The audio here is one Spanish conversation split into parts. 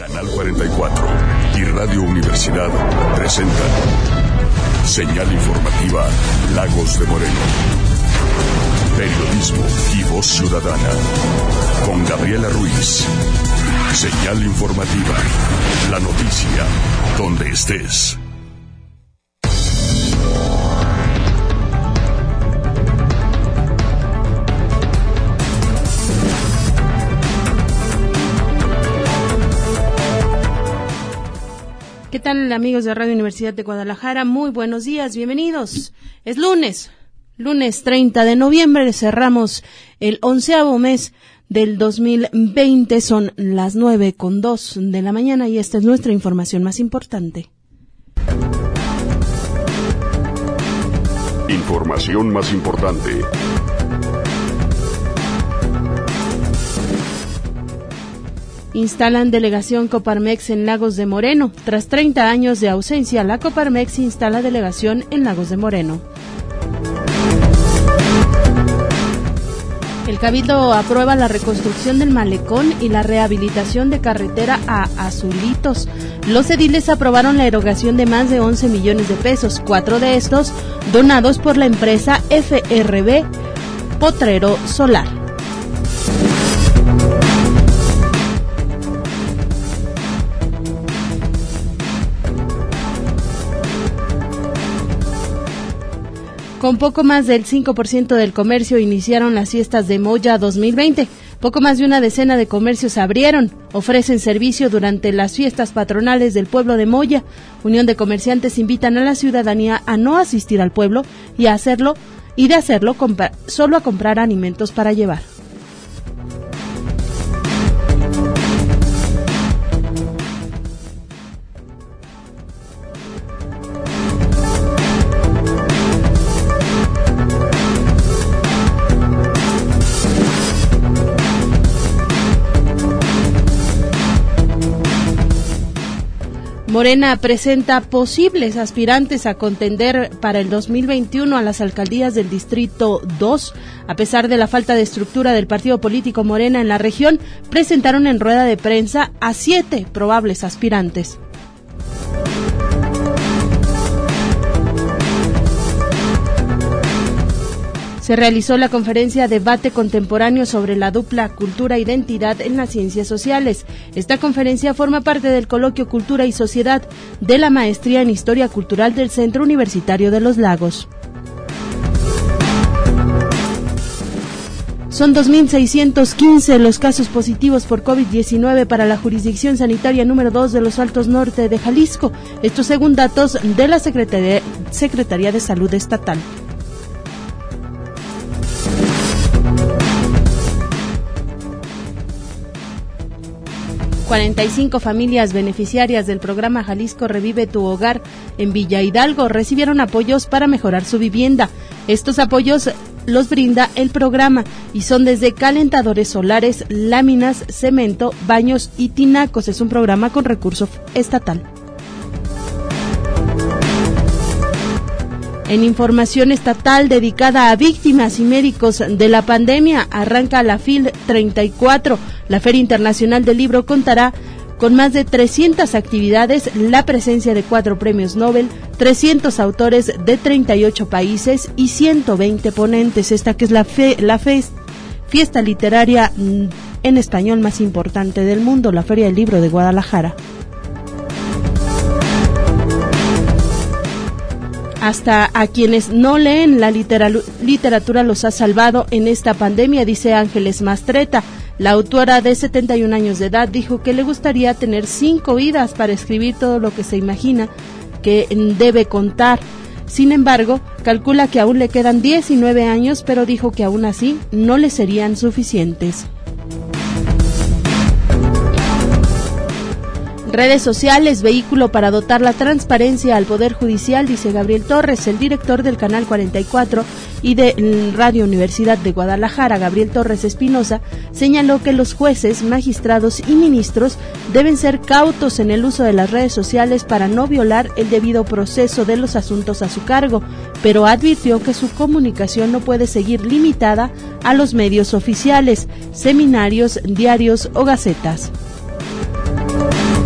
Canal 44 y Radio Universidad presentan Señal Informativa Lagos de Moreno. Periodismo y voz ciudadana. Con Gabriela Ruiz. Señal Informativa. La noticia donde estés. ¿Qué tal, amigos de Radio Universidad de Guadalajara? Muy buenos días, bienvenidos. Es lunes 30 de noviembre, cerramos el 11º mes del 2020, son las 9:02 de la mañana y esta es nuestra información más importante. Información más importante. Instalan delegación Coparmex en Lagos de Moreno. Tras 30 años de ausencia, la Coparmex instala delegación en Lagos de Moreno. El Cabildo aprueba la reconstrucción del malecón y la rehabilitación de carretera a Azulitos. Los ediles aprobaron la erogación de más de 11 millones de pesos, 4 de estos donados por la empresa FRB Potrero Solar. Con poco más del 5% del comercio iniciaron las fiestas de Moya 2020. Poco más de una decena de comercios abrieron. Ofrecen servicio durante las fiestas patronales del pueblo de Moya. Unión de Comerciantes invitan a la ciudadanía a no asistir al pueblo y de hacerlo solo a comprar alimentos para llevar. Morena presenta posibles aspirantes a contender para el 2021 a las alcaldías del Distrito 2. A pesar de la falta de estructura del partido político Morena en la región, presentaron en rueda de prensa a 7 probables aspirantes. Se realizó la conferencia Debate Contemporáneo sobre la dupla cultura-identidad en las ciencias sociales. Esta conferencia forma parte del coloquio Cultura y Sociedad de la Maestría en Historia Cultural del Centro Universitario de Los Lagos. Son 2.615 los casos positivos por COVID-19 para la jurisdicción sanitaria número 2 de los Altos Norte de Jalisco. Esto según datos de la Secretaría de Salud Estatal. ...45 familias beneficiarias del programa Jalisco Revive tu Hogar en Villa Hidalgo recibieron apoyos para mejorar su vivienda. Estos apoyos los brinda el programa y son desde calentadores solares, láminas, cemento, baños y tinacos. Es un programa con recurso estatal. En información estatal dedicada a víctimas y médicos de la pandemia, arranca la FIL 34. La Feria Internacional del Libro contará con más de 300 actividades, la presencia de 4 premios Nobel, 300 autores de 38 países y 120 ponentes. Esta que es la fiesta literaria en español más importante del mundo, la Feria del Libro de Guadalajara. Hasta a quienes no leen la literatura los ha salvado en esta pandemia, dice Ángeles Mastreta. La autora de 71 años de edad dijo que le gustaría tener 5 vidas para escribir todo lo que se imagina que debe contar. Sin embargo, calcula que aún le quedan 19 años, pero dijo que aún así no le serían suficientes. Redes sociales, vehículo para dotar la transparencia al Poder Judicial, dice Gabriel Torres, el director del Canal 44 y de Radio Universidad de Guadalajara. Gabriel Torres Espinosa señaló que los jueces, magistrados y ministros deben ser cautos en el uso de las redes sociales para no violar el debido proceso de los asuntos a su cargo, pero advirtió que su comunicación no puede seguir limitada a los medios oficiales, seminarios, diarios o gacetas.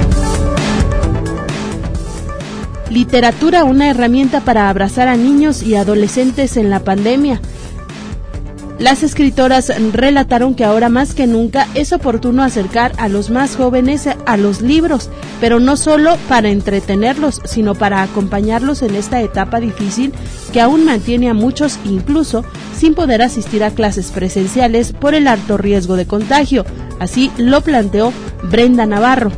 Literatura, una herramienta para abrazar a niños y adolescentes en la pandemia. Las escritoras relataron que ahora más que nunca es oportuno acercar a los más jóvenes a los libros, pero no solo para entretenerlos, sino para acompañarlos en esta etapa difícil que aún mantiene a muchos incluso sin poder asistir a clases presenciales por el alto riesgo de contagio. Así lo planteó Brenda Navarro.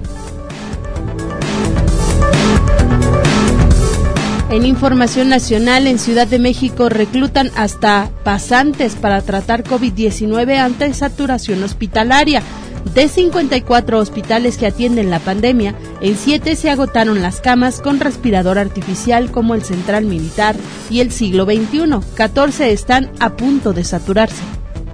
En información nacional, en Ciudad de México reclutan hasta pasantes para tratar COVID-19 ante saturación hospitalaria. De 54 hospitales que atienden la pandemia, en 7 se agotaron las camas con respirador artificial como el Central Militar y el Siglo XXI. 14 están a punto de saturarse.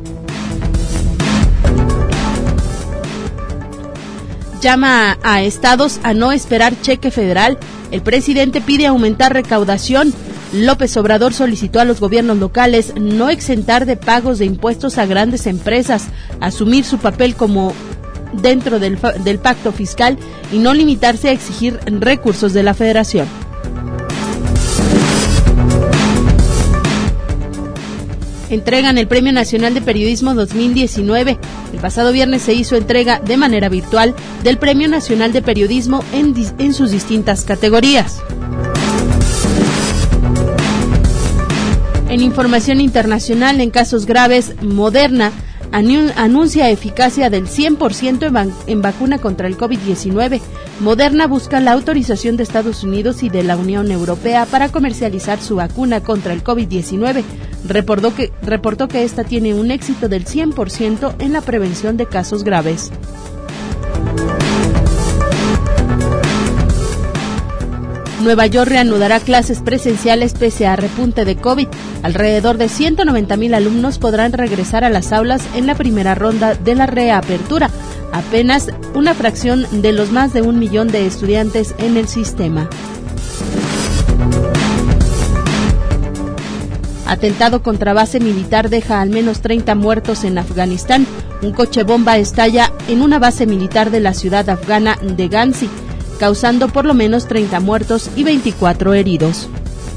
Llama a estados a no esperar cheque federal. El presidente pide aumentar recaudación. López Obrador solicitó a los gobiernos locales no exentar de pagos de impuestos a grandes empresas, asumir su papel como dentro del pacto fiscal y no limitarse a exigir recursos de la federación. Entregan el Premio Nacional de Periodismo 2019. El pasado viernes se hizo entrega de manera virtual del Premio Nacional de Periodismo en sus distintas categorías. En información internacional, en casos graves, Moderna anuncia eficacia del 100% en vacuna contra el COVID-19. Moderna busca la autorización de Estados Unidos y de la Unión Europea para comercializar su vacuna contra el COVID-19. Reportó que esta tiene un éxito del 100% en la prevención de casos graves. Nueva York reanudará clases presenciales pese a repunte de COVID. Alrededor de 190,000 alumnos podrán regresar a las aulas en la primera ronda de la reapertura, apenas una fracción de los más de 1 millón de estudiantes en el sistema. Atentado contra base militar deja al menos 30 muertos en Afganistán. Un coche bomba estalla en una base militar de la ciudad afgana de Ghazni, causando por lo menos 30 muertos y 24 heridos.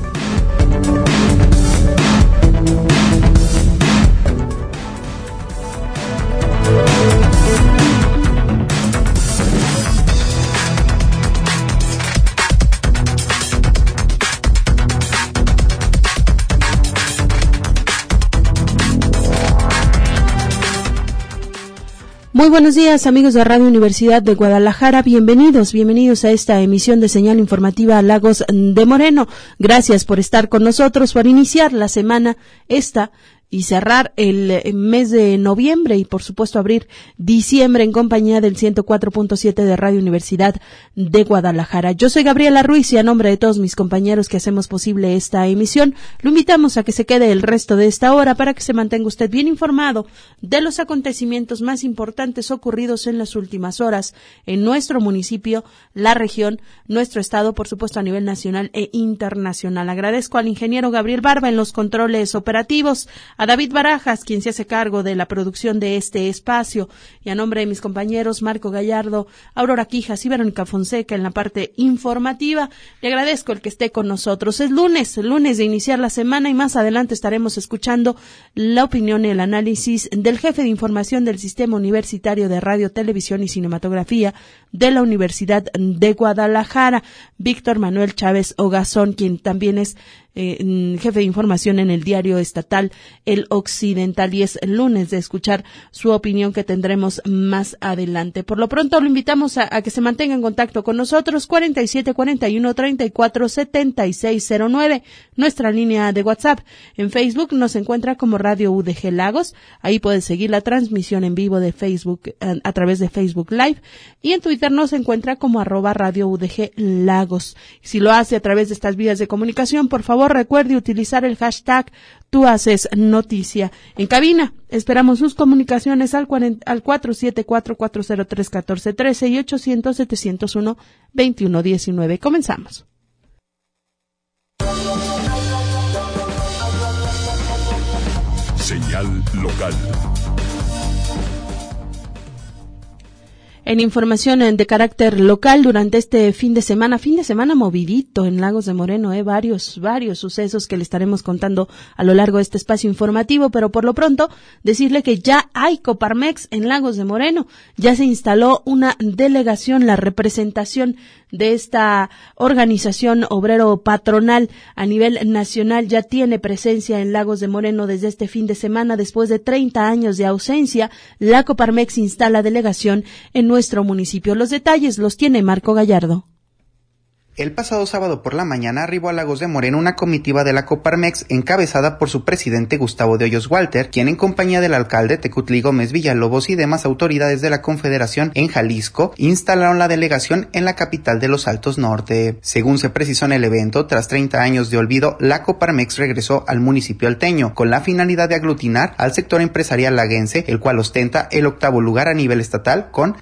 Muy buenos días, amigos de Radio Universidad de Guadalajara. Bienvenidos a esta emisión de Señal Informativa Lagos de Moreno. Gracias por estar con nosotros, por iniciar la semana y cerrar el mes de noviembre y por supuesto abrir diciembre en compañía del 104.7 de Radio Universidad de Guadalajara. Yo soy Gabriela Ruiz y a nombre de todos mis compañeros que hacemos posible esta emisión, lo invitamos a que se quede el resto de esta hora para que se mantenga usted bien informado de los acontecimientos más importantes ocurridos en las últimas horas en nuestro municipio, la región, nuestro estado, por supuesto a nivel nacional e internacional. Agradezco al ingeniero Gabriel Barba en los controles operativos, a David Barajas, quien se hace cargo de la producción de este espacio, y a nombre de mis compañeros Marco Gallardo, Aurora Quijas y Verónica Fonseca en la parte informativa, le agradezco el que esté con nosotros. Es lunes de iniciar la semana y más adelante estaremos escuchando la opinión y el análisis del jefe de información del Sistema Universitario de Radio, Televisión y Cinematografía de la Universidad de Guadalajara, Víctor Manuel Chávez Ogazón, quien también es jefe de información en el diario estatal El Occidental, y es el lunes de escuchar su opinión que tendremos más adelante. Por lo pronto lo invitamos a que se mantenga en contacto con nosotros, 4741-347609, nuestra línea de WhatsApp. En Facebook nos encuentra como Radio UDG Lagos, ahí puede seguir la transmisión en vivo de Facebook a través de Facebook Live, y en Twitter nos encuentra como @Radio UDG Lagos. Si lo hace a través de estas vías de comunicación, por favor recuerde utilizar el hashtag Tú Haces Noticia. En cabina esperamos sus comunicaciones al 474-403-1413 y 800-701-2119. Comenzamos. Señal local. En información de carácter local, durante este fin de semana movidito en Lagos de Moreno, varios sucesos que le estaremos contando a lo largo de este espacio informativo, pero por lo pronto decirle que ya hay Coparmex en Lagos de Moreno, ya se instaló una delegación, la representación de esta organización obrero patronal a nivel nacional ya tiene presencia en Lagos de Moreno desde este fin de semana. Después de 30 años de ausencia, la Coparmex instala delegación en nuestro municipio. Los detalles los tiene Marco Gallardo. El pasado sábado por la mañana arribó a Lagos de Moreno una comitiva de la Coparmex encabezada por su presidente Gustavo de Hoyos Walter, quien en compañía del alcalde Tecutli Gómez Villalobos y demás autoridades de la Confederación en Jalisco instalaron la delegación en la capital de los Altos Norte. Según se precisó en el evento, tras 30 años de olvido, la Coparmex regresó al municipio alteño con la finalidad de aglutinar al sector empresarial laguense, el cual ostenta el 8º lugar a nivel estatal con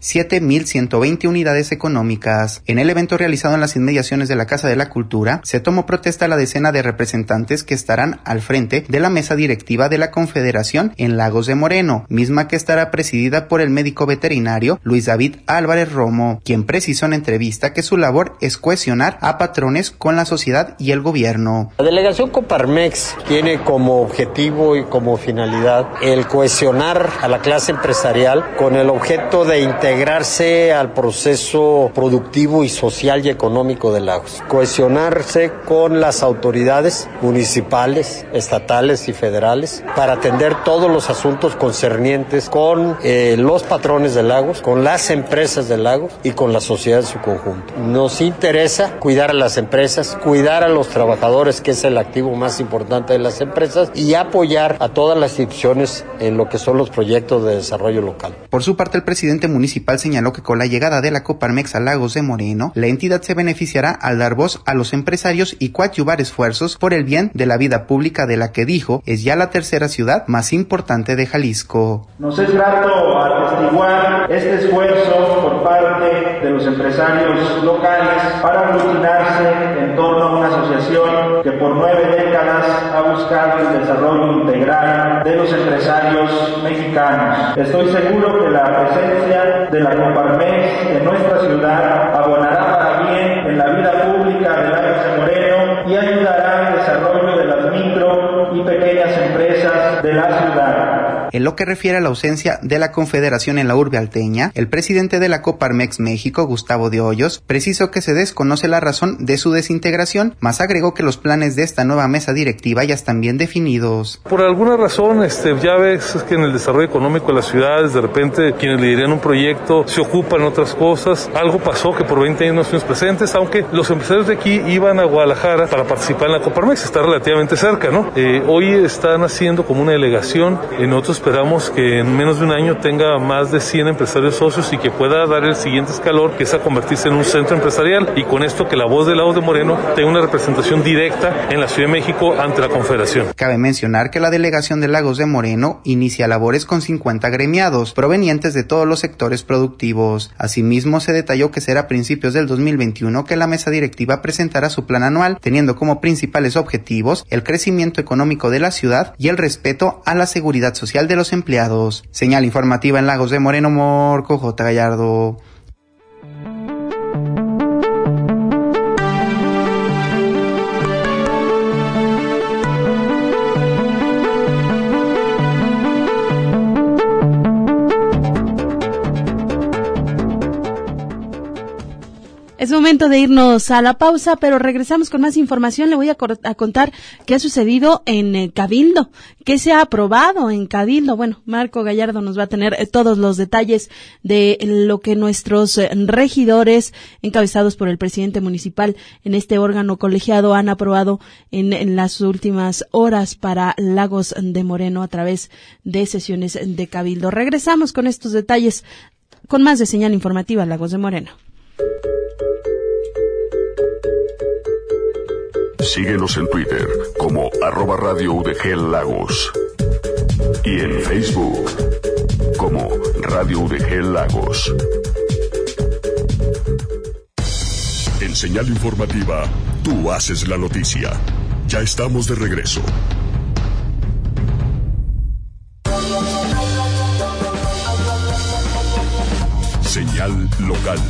7,120 unidades económicas. En el evento realizado en las inmediaciones de la Casa de la Cultura, se tomó protesta a la decena de representantes que estarán al frente de la mesa directiva de la Confederación en Lagos de Moreno, misma que estará presidida por el médico veterinario Luis David Álvarez Romo, quien precisó en entrevista que su labor es cohesionar a patrones con la sociedad y el gobierno. La delegación Coparmex tiene como objetivo y como finalidad el cohesionar a la clase empresarial con el objeto de integrarse al proceso productivo y social y económico de Lagos, cohesionarse con las autoridades municipales, estatales y federales para atender todos los asuntos concernientes con los patrones de Lagos, con las empresas de Lagos y con la sociedad en su conjunto. Nos interesa cuidar a las empresas, cuidar a los trabajadores, que es el activo más importante de las empresas, y apoyar a todas las instituciones en lo que son los proyectos de desarrollo local. Por su parte, el presidente municipal señaló que con la llegada de la Coparmex a Lagos de Moreno, la entidad se beneficiará al dar voz a los empresarios y coadyuvar esfuerzos por el bien de la vida pública de la que dijo es ya la tercera ciudad más importante de Jalisco. Nos es grato atestiguar este esfuerzo por parte de los empresarios locales para aglutinarse en torno a una asociación que por 9 décadas ha buscado el desarrollo integral de los empresarios mexicanos. Estoy seguro que la presencia de la Coparmex en nuestra ciudad abonará para bien en la vida pública de Lagos de Moreno y ayudará al desarrollo de las micro y pequeñas empresas de la ciudad. En lo que refiere a la ausencia de la Confederación en la urbe alteña, el presidente de la Coparmex México, Gustavo de Hoyos, precisó que se desconoce la razón de su desintegración, mas agregó que los planes de esta nueva mesa directiva ya están bien definidos. Por alguna razón, ya ves que en el desarrollo económico de las ciudades, de repente, quienes lideran un proyecto se ocupan en otras cosas. Algo pasó que por 20 años no estuvimos presentes, aunque los empresarios de aquí iban a Guadalajara para participar en la Coparmex, está relativamente cerca, ¿no? Hoy están haciendo como una delegación, nosotros esperamos que en menos de un año tenga más de 100 empresarios socios y que pueda dar el siguiente escalón, que es a convertirse en un centro empresarial, y con esto que la voz de Lagos de Moreno tenga una representación directa en la Ciudad de México ante la Confederación. Cabe mencionar que la delegación de Lagos de Moreno inicia labores con 50 agremiados provenientes de todos los sectores productivos. Asimismo, se detalló que será a principios del 2021 que la mesa directiva presentará su plan anual, teniendo como principales objetivos el crecimiento económico de la ciudad y el respeto a la seguridad social de los empleados. Señal informativa en Lagos de Moreno, Marco J. Gallardo. Es momento de irnos a la pausa, pero regresamos con más información. Le voy a contar qué ha sucedido en Cabildo, qué se ha aprobado en Cabildo. Bueno, Marco Gallardo nos va a tener todos los detalles de lo que nuestros regidores, encabezados por el presidente municipal en este órgano colegiado, han aprobado en las últimas horas para Lagos de Moreno a través de sesiones de Cabildo. Regresamos con estos detalles, con más de Señal Informativa Lagos de Moreno. Síguenos en Twitter como @Radio UDG Lagos y en Facebook como Radio UDG Lagos. En Señal Informativa, tú haces la noticia. Ya estamos de regreso. Señal Nacional Local.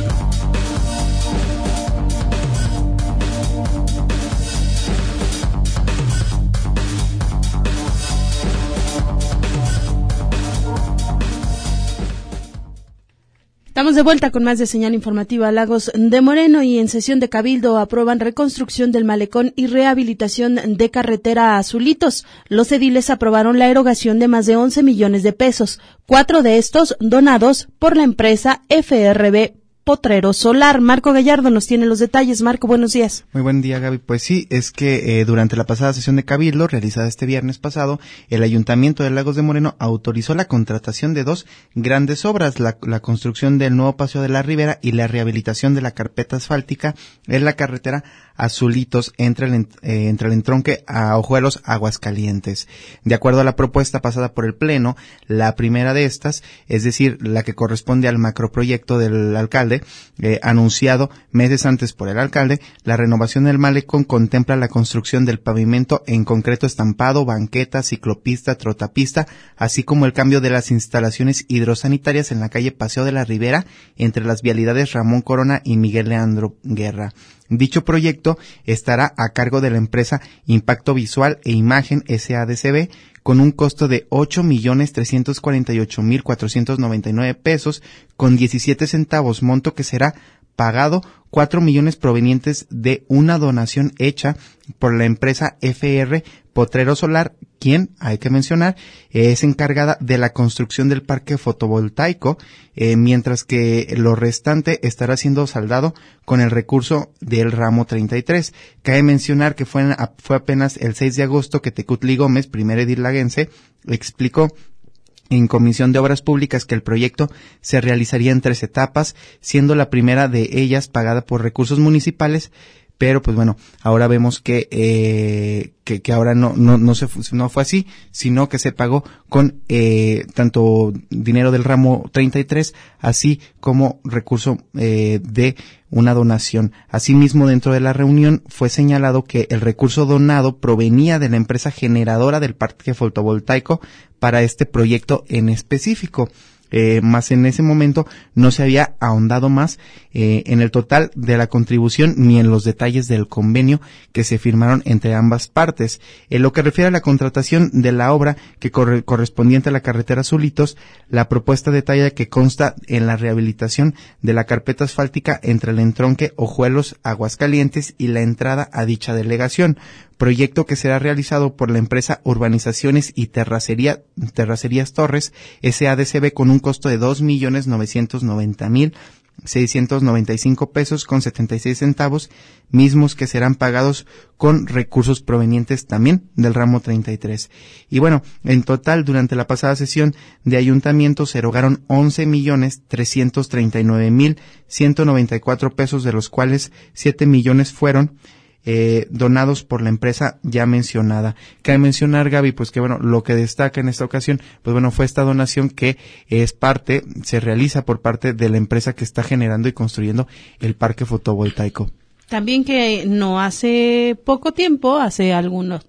Estamos de vuelta con más de Señal Informativa. Lagos de Moreno, y en sesión de Cabildo aprueban reconstrucción del malecón y rehabilitación de carretera a Azulitos. Los ediles aprobaron la erogación de más de 11 millones de pesos, 4 de estos donados por la empresa FRB Potrero Solar. Marco Gallardo nos tiene los detalles. Marco, buenos días. Muy buen día, Gaby. Pues sí, es que durante la pasada sesión de Cabildo, realizada este viernes pasado, el Ayuntamiento de Lagos de Moreno autorizó la contratación de 2 grandes obras, la construcción del nuevo Paseo de la Ribera y la rehabilitación de la carpeta asfáltica en la carretera Azulitos entre el entronque a Ojuelos, Aguascalientes. De acuerdo a la propuesta pasada por el Pleno, la primera de estas, es decir, la que corresponde al macroproyecto del alcalde, anunciado meses antes por el alcalde, la renovación del malecón contempla la construcción del pavimento, en concreto estampado, banqueta, ciclopista, trotapista, así como el cambio de las instalaciones hidrosanitarias en la calle Paseo de la Ribera, entre las vialidades Ramón Corona y Miguel Leandro Guerra. Dicho proyecto estará a cargo de la empresa Impacto Visual e Imagen SADCB, con un costo de 8,348,499 pesos con 17 centavos, monto que será pagado 4 millones provenientes de una donación hecha por la empresa FR Potrero Solar, quien, hay que mencionar, es encargada de la construcción del parque fotovoltaico, mientras que lo restante estará siendo saldado con el recurso del ramo 33. Cabe mencionar que fue apenas el 6 de agosto que Tecutli Gómez, primer edil laguense, explicó en Comisión de Obras Públicas que el proyecto se realizaría en 3 etapas, siendo la primera de ellas pagada por recursos municipales, pero pues bueno, ahora vemos que ahora no fue así, sino que se pagó con tanto dinero del ramo 33, así como recurso de una donación. Asimismo, dentro de la reunión fue señalado que el recurso donado provenía de la empresa generadora del parque fotovoltaico para este proyecto en específico. Más en ese momento no se había ahondado más en el total de la contribución ni en los detalles del convenio que se firmaron entre ambas partes. En lo que refiere a la contratación de la obra que correspondiente a la carretera Azulitos, la propuesta detalla que consta en la rehabilitación de la carpeta asfáltica entre el entronque Ojuelos, Aguascalientes y la entrada a dicha delegación, proyecto que será realizado por la empresa Urbanizaciones y Terracerías Torres SADCB con un costo de 2,990,695 pesos con 76 centavos, mismos que serán pagados con recursos provenientes también del ramo 33. Y bueno, en total, durante la pasada sesión de ayuntamiento se erogaron 11,339,194 pesos, de los cuales 7 millones fueron donados por la empresa ya mencionada. Cabe mencionar, Gaby, pues que bueno, lo que destaca en esta ocasión, pues bueno, fue esta donación que se realiza por parte de la empresa que está generando y construyendo el parque fotovoltaico. También que no hace poco tiempo, hace algunos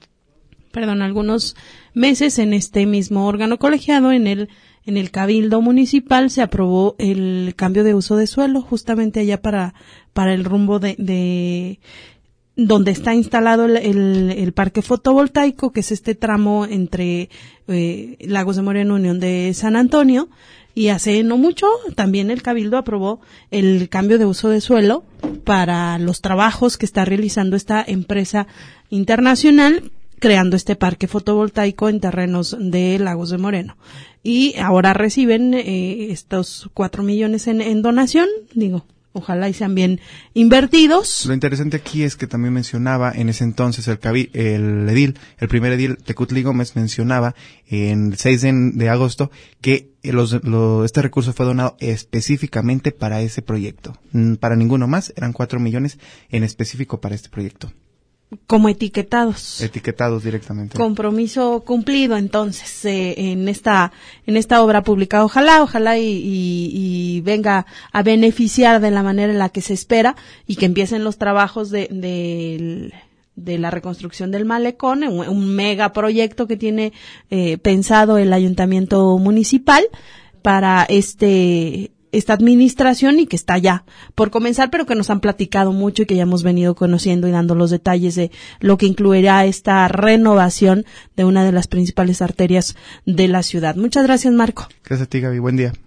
meses, en este mismo órgano colegiado, en el Cabildo Municipal, se aprobó el cambio de uso de suelo, justamente allá para el rumbo de donde está instalado el parque fotovoltaico, que es este tramo entre Lagos de Moreno, Unión de San Antonio, y hace no mucho también el Cabildo aprobó el cambio de uso de suelo para los trabajos que está realizando esta empresa internacional, creando este parque fotovoltaico en terrenos de Lagos de Moreno. Y ahora reciben estos 4 millones en donación, ojalá y sean bien invertidos. Lo interesante aquí es que también mencionaba en ese entonces el primer edil, Tecutli Gómez, mencionaba en el 6 de agosto que este recurso fue donado específicamente para ese proyecto. Para ninguno más, eran 4 millones en específico para este proyecto. Como etiquetados directamente. Compromiso cumplido entonces en esta obra pública. Ojalá y venga a beneficiar de la manera en la que se espera y que empiecen los trabajos de la reconstrucción del malecón, un megaproyecto que tiene pensado el Ayuntamiento Municipal para este esta administración y que está ya por comenzar, pero que nos han platicado mucho y que ya hemos venido conociendo y dando los detalles de lo que incluirá esta renovación de una de las principales arterias de la ciudad. Muchas gracias, Marco. Gracias a ti, Gaby. Buen día.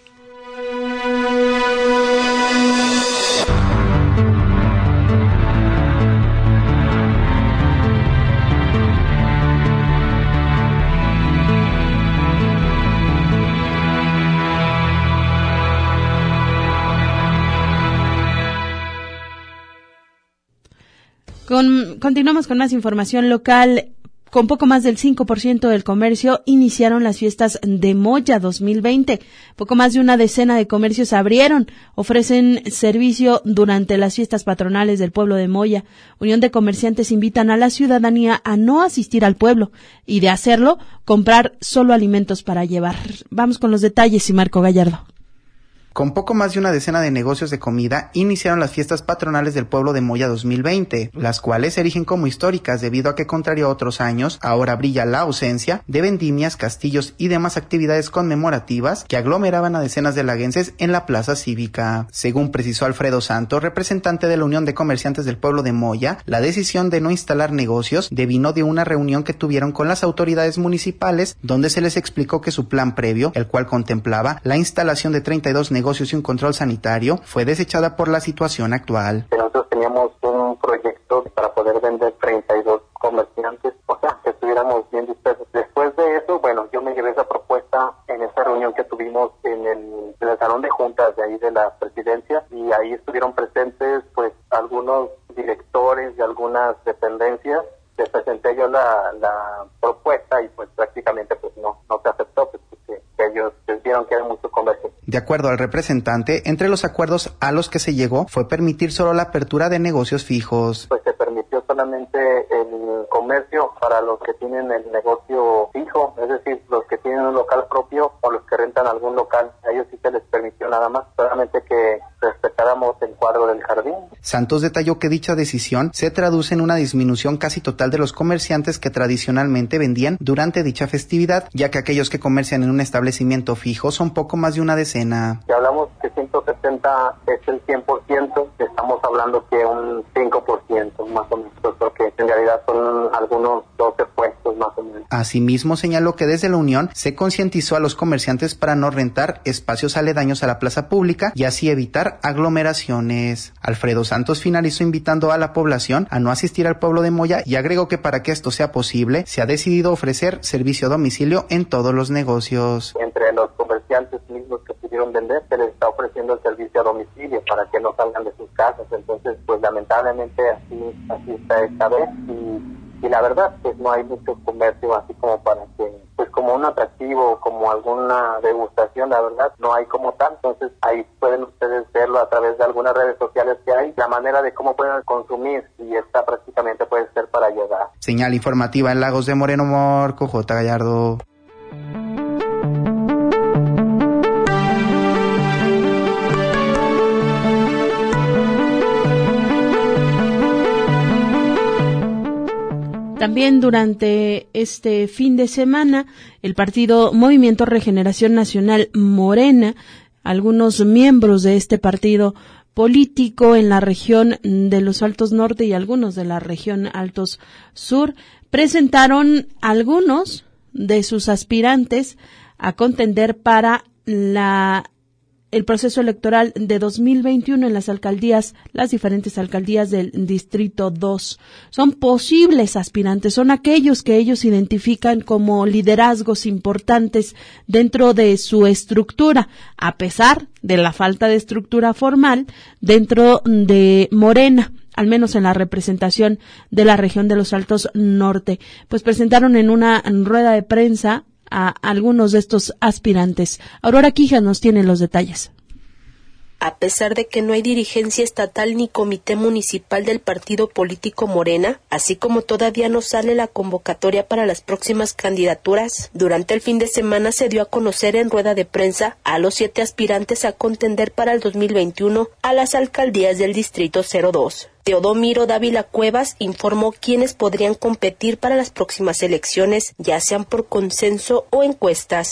Continuamos con más información local. Con poco más del 5% del comercio iniciaron las fiestas de Moya 2020. Poco más de una decena de comercios abrieron, ofrecen servicio durante las fiestas patronales del pueblo de Moya. Unión de Comerciantes invitan a la ciudadanía a no asistir al pueblo y, de hacerlo, comprar solo alimentos para llevar. Vamos con los detalles y Marco Gallardo. Con poco más de una decena de negocios de comida, iniciaron las fiestas patronales del pueblo de Moya 2020, las cuales se erigen como históricas debido a que, contrario a otros años, ahora brilla la ausencia de vendimias, castillos y demás actividades conmemorativas que aglomeraban a decenas de laguenses en la plaza cívica. Según precisó Alfredo Santos, representante de la Unión de Comerciantes del pueblo de Moya, la decisión de no instalar negocios devino de una reunión que tuvieron con las autoridades municipales, donde se les explicó que su plan previo, el cual contemplaba la instalación de 32 negocios y un control sanitario, fue desechada por la situación actual. Nosotros teníamos un proyecto para poder vender 32 comerciantes, o sea, que estuviéramos bien dispersos. Después de eso, bueno, yo me llevé esa propuesta en esa reunión que tuvimos en el salón de juntas de ahí de la presidencia, y ahí estuvieron presentes pues algunos directores de algunas dependencias. Les presenté yo la propuesta y pues prácticamente pues no se aceptó, pues porque ellos vieron que era mucho comercio. De acuerdo al representante, entre los acuerdos a los que se llegó fue permitir solo la apertura de negocios fijos. Pues se permitió solamente el comercio para los que tienen el negocio fijo, es decir, los que tienen un local propio o los que rentan algún local. A ellos sí se les permitió nada más, solamente que respetáramos el cuadro del jardín. Santos detalló que dicha decisión se traduce en una disminución casi total de los comerciantes que tradicionalmente vendían durante dicha festividad, ya que aquellos que comercian en un establecimiento fijo son poco más de una decena. Si hablamos que 170 es el 100%, estamos hablando que un 5% más o menos, porque en realidad son algunos 12 puestos más o menos. Asimismo, señaló que desde la Unión se concientizó a los comerciantes para no rentar espacios aledaños a la plaza pública y así evitar aglomeraciones. Alfredo Santos finalizó invitando a la población a no asistir al pueblo de Moya y agregó que para que esto sea posible, se ha decidido ofrecer servicio a domicilio en todos los negocios. Entre los comerciantes mismos que pudieron vender, se les está ofreciendo el servicio a domicilio para que no salgan de sus casas. Entonces, pues lamentablemente así está esta vez y la verdad, pues no hay mucho comercio así como para que, pues como un atractivo, como alguna degustación, la verdad, no hay como tal. Entonces, ahí pueden ustedes verlo a través de algunas redes sociales que hay, la manera de cómo pueden consumir, y esta prácticamente puede ser para llegar. Señal informativa en Lagos de Moreno, Marco J. Gallardo. También durante este fin de semana, el partido Movimiento Regeneración Nacional Morena, algunos miembros de este partido político en la región de los Altos Norte y algunos de la región Altos Sur, presentaron algunos de sus aspirantes a contender para el proceso electoral de 2021 en las diferentes alcaldías del Distrito 2. Son posibles aspirantes, son aquellos que ellos identifican como liderazgos importantes dentro de su estructura, a pesar de la falta de estructura formal dentro de Morena, al menos en la representación de la región de los Altos Norte. Pues presentaron en una rueda de prensa a algunos de estos aspirantes. Aurora Quijas nos tiene los detalles. A pesar de que no hay dirigencia estatal ni comité municipal del partido político Morena, así como todavía no sale la convocatoria para las próximas candidaturas, durante el fin de semana se dio a conocer en rueda de prensa a los 7 aspirantes a contender para el 2021 a las alcaldías del Distrito 02. Teodomiro Dávila Cuevas informó quiénes podrían competir para las próximas elecciones, ya sean por consenso o encuestas.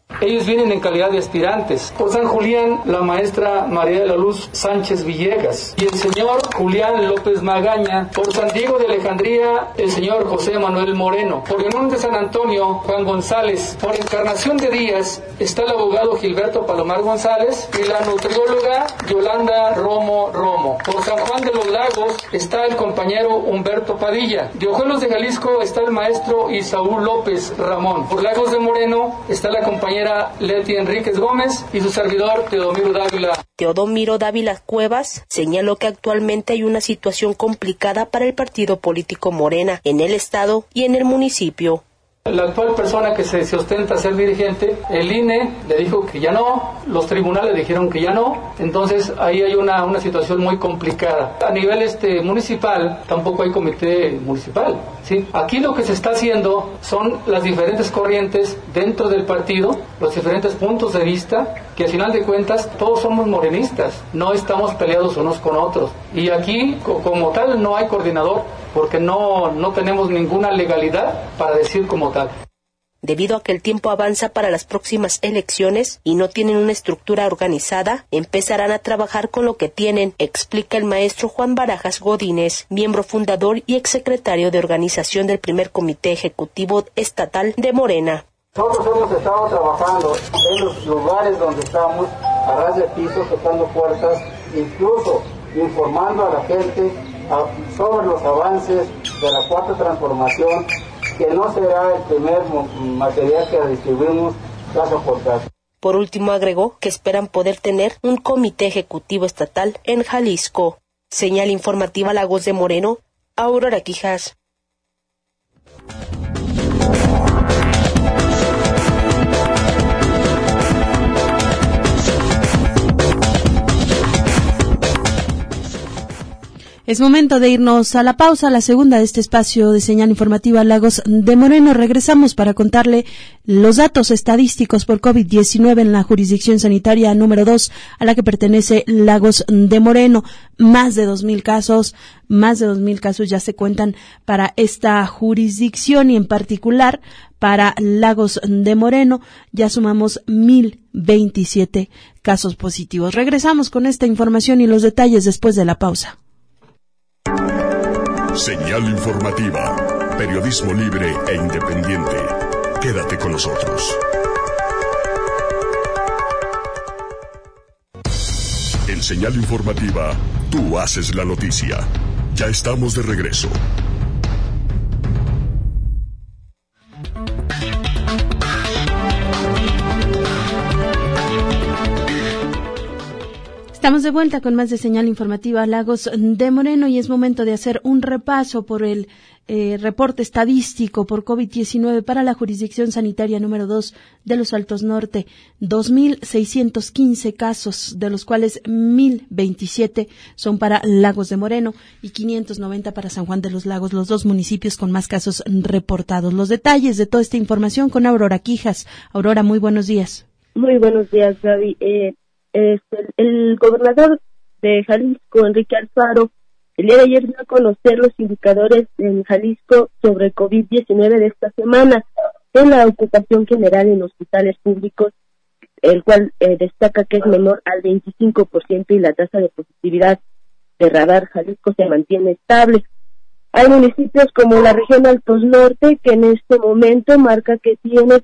Ellos vienen en calidad de aspirantes. Por San Julián, la maestra María de la Luz Sánchez Villegas y el señor Julián López Magaña. Por San Diego de Alejandría, el señor José Manuel Moreno. Por León de San Antonio, Juan González. Por Encarnación de Díaz está el abogado Gilberto Palomar González y la nutrióloga Yolanda Romo. Por San Juan de los Lagos está el compañero Humberto Padilla. De Ojuelos de Jalisco está el maestro Isaú López Ramón. Por Lagos de Moreno está la compañera Leti Enríquez Gómez y su servidor Teodomiro Dávila. Teodomiro Dávila Cuevas señaló que actualmente hay una situación complicada para el partido político Morena en el estado y en el municipio. La actual persona que se ostenta ser dirigente, el INE le dijo que ya no, los tribunales dijeron que ya no, entonces ahí hay una situación muy complicada. A nivel municipal, tampoco hay comité municipal, ¿sí? Aquí lo que se está haciendo son las diferentes corrientes dentro del partido, los diferentes puntos de vista, que al final de cuentas todos somos morenistas, no estamos peleados unos con otros. Y aquí, como tal, no hay coordinador, porque no tenemos ninguna legalidad para decir como tal. Debido a que el tiempo avanza para las próximas elecciones y no tienen una estructura organizada, empezarán a trabajar con lo que tienen, explica el maestro Juan Barajas Godínez, miembro fundador y exsecretario de organización del primer comité ejecutivo estatal de Morena. Nosotros hemos estado trabajando en los lugares donde estamos, a ras de piso, tocando puertas, incluso informando a la gente sobre los avances de la cuarta transformación, que no será el primer material que distribuimos caso por caso. Por último, agregó que esperan poder tener un comité ejecutivo estatal en Jalisco. Señal informativa Lagos de Moreno, Aurora Quijas. Es momento de irnos a la pausa, la segunda de este espacio de señal informativa Lagos de Moreno. Regresamos para contarle los datos estadísticos por COVID-19 en la jurisdicción sanitaria número 2 a la que pertenece Lagos de Moreno. Más de 2,000 casos ya se cuentan para esta jurisdicción y en particular para Lagos de Moreno ya sumamos 1,027 casos positivos. Regresamos con esta información y los detalles después de la pausa. Señal informativa, periodismo libre e independiente. Quédate con nosotros. En Señal informativa, tú haces la noticia. Ya estamos de regreso. Estamos de vuelta con más de señal informativa Lagos de Moreno y es momento de hacer un repaso por el reporte estadístico por COVID-19 para la jurisdicción sanitaria número 2 de los Altos Norte. 2,615 casos, de los cuales 1,027 son para Lagos de Moreno y 590 para San Juan de los Lagos, los dos municipios con más casos reportados. Los detalles de toda esta información con Aurora Quijas. Aurora, muy buenos días. Muy buenos días, Gaby. El gobernador de Jalisco, Enrique Alfaro, el día de ayer dio a conocer los indicadores en Jalisco sobre COVID-19 de esta semana en la ocupación general en hospitales públicos, el cual destaca que es menor al 25% y la tasa de positividad de Radar Jalisco se mantiene estable. Hay municipios como la región Altos Norte que en este momento marca que tiene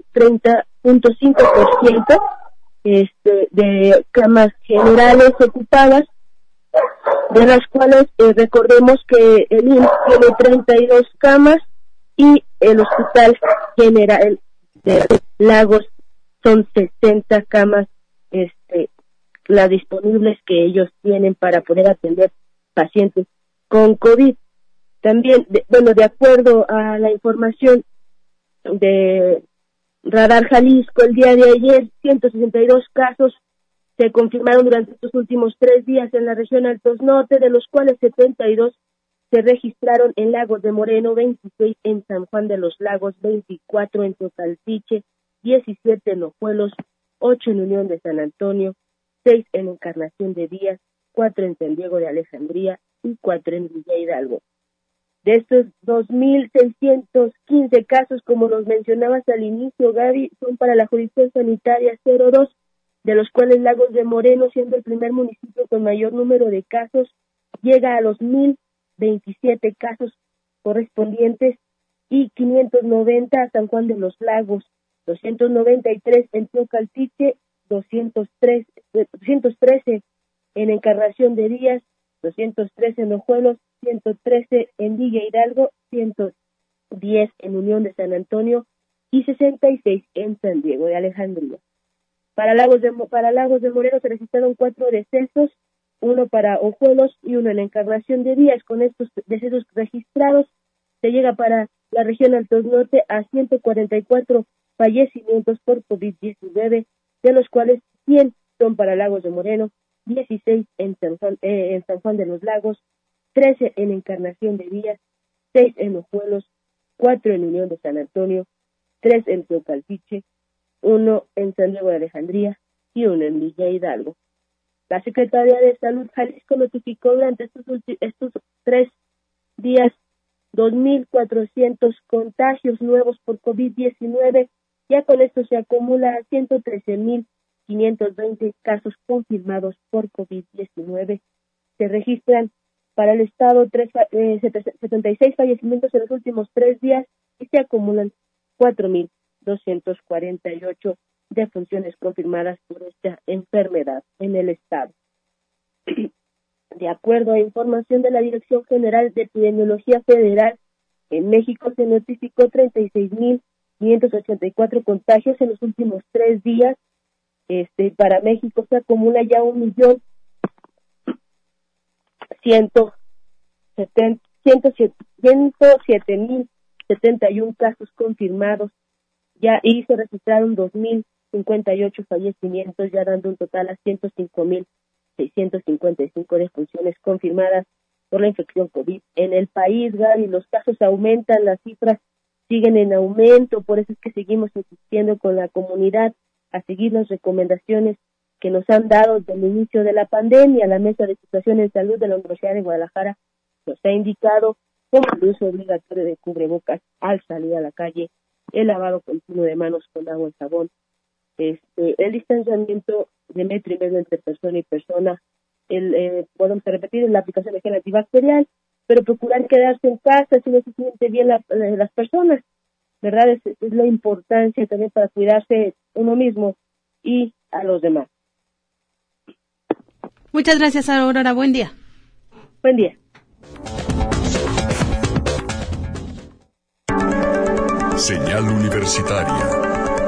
30.5% de camas generales ocupadas, de las cuales recordemos que el IMSS tiene 32 camas y el Hospital General de Lagos son 60 camas las disponibles que ellos tienen para poder atender pacientes con COVID. También, de acuerdo a la información de Radar Jalisco, el día de ayer 162 casos se confirmaron durante estos últimos 3 días en la región Altos Norte, de los cuales 72 se registraron en Lagos de Moreno, 26 en San Juan de los Lagos, 24 en Tocaltiche, 17 en Ojuelos, 8 en Unión de San Antonio, 6 en Encarnación de Díaz, 4 en San Diego de Alejandría y 4 en Villa Hidalgo. De estos 2.615 casos, como los mencionabas al inicio, Gaby, son para la jurisdicción sanitaria 02, de los cuales Lagos de Moreno, siendo el primer municipio con mayor número de casos, llega a los 1.027 casos correspondientes, y 590 a San Juan de los Lagos, 293 en Teocaltiche, 213 en Encarnación de Díaz, 213 en Ojuelos, 113 en Villa Hidalgo, 110 en Unión de San Antonio y 66 en San Diego de Alejandría. Para Lagos de Moreno se registraron 4 decesos, uno para Ojuelos y uno en Encarnación de Díaz. Con estos decesos registrados se llega para la región Altos Norte a 144 fallecimientos por COVID-19, de los cuales 100 son para Lagos de Moreno, 16 en San Juan de los Lagos, 13 en Encarnación de Díaz, 6 en Ojuelos, 4 en Unión de San Antonio, 3 en Teocaltiche, 1 en San Diego de Alejandría y 1 en Villa Hidalgo. La Secretaría de Salud Jalisco notificó durante estos 3 días 2.400 contagios nuevos por COVID-19, ya con esto se acumula 113.520 casos confirmados por COVID-19. Se registran para el estado 76 fallecimientos en los últimos 3 días y se acumulan 4.248 defunciones confirmadas por esta enfermedad en el estado. De acuerdo a información de la Dirección General de Epidemiología Federal, en México se notificó 36.584 contagios en los últimos 3 días. Para México se acumula ya 107.071 casos confirmados ya, y se registraron 2.058 fallecimientos, ya dando un total a 105.655 defunciones confirmadas por la infección COVID en el país. Gaby, los casos aumentan, las cifras siguen en aumento, por eso es que seguimos insistiendo con la comunidad a seguir las recomendaciones que nos han dado desde el inicio de la pandemia. La Mesa de Situación en Salud de la Universidad de Guadalajara nos ha indicado como el uso obligatorio de cubrebocas al salir a la calle, el lavado continuo de manos con agua y jabón, el distanciamiento de 1,5 metros entre persona y persona, podemos repetir, la aplicación de gel antibacterial, pero procurar quedarse en casa si no se siente bien las personas, ¿verdad? Es la importancia también para cuidarse uno mismo y a los demás. Muchas gracias, Aurora. Buen día. Buen día. Señal Universitaria.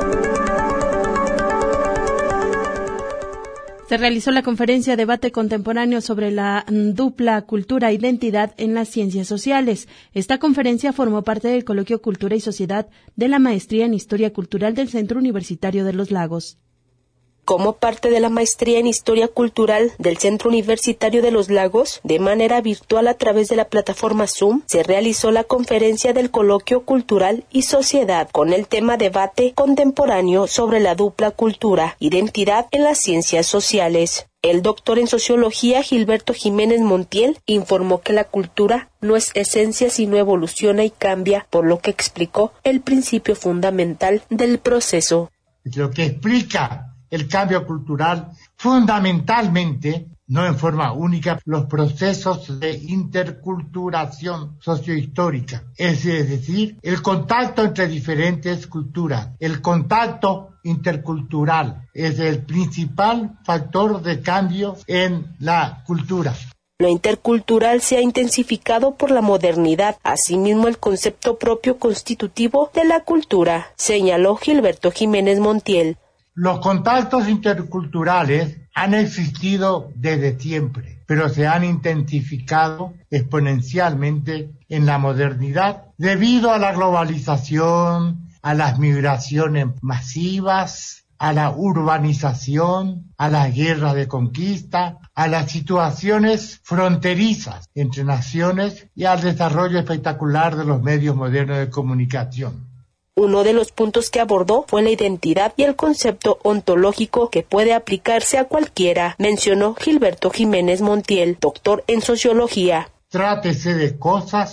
Se realizó la conferencia Debate Contemporáneo sobre la dupla cultura-identidad en las ciencias sociales. Esta conferencia formó parte del coloquio Cultura y Sociedad de la Maestría en Historia Cultural del Centro Universitario de los Lagos. Como parte de la maestría en Historia Cultural del Centro Universitario de los Lagos, de manera virtual a través de la plataforma Zoom, se realizó la conferencia del Coloquio Cultural y Sociedad con el tema Debate Contemporáneo sobre la dupla cultura, identidad en las ciencias sociales. El doctor en Sociología Gilberto Jiménez Montiel informó que la cultura no es esencia sino evoluciona y cambia, por lo que explicó el principio fundamental del proceso. Lo que explica el cambio cultural, fundamentalmente, no en forma única, los procesos de interculturación sociohistórica, es decir, el contacto entre diferentes culturas. El contacto intercultural es el principal factor de cambio en la cultura. Lo intercultural se ha intensificado por la modernidad, asimismo el concepto propio constitutivo de la cultura, señaló Gilberto Jiménez Montiel. Los contactos interculturales han existido desde siempre, pero se han intensificado exponencialmente en la modernidad debido a la globalización, a las migraciones masivas, a la urbanización, a las guerras de conquista, a las situaciones fronterizas entre naciones y al desarrollo espectacular de los medios modernos de comunicación. Uno de los puntos que abordó fue la identidad y el concepto ontológico que puede aplicarse a cualquiera, mencionó Gilberto Jiménez Montiel, doctor en Sociología. Trátese de cosas,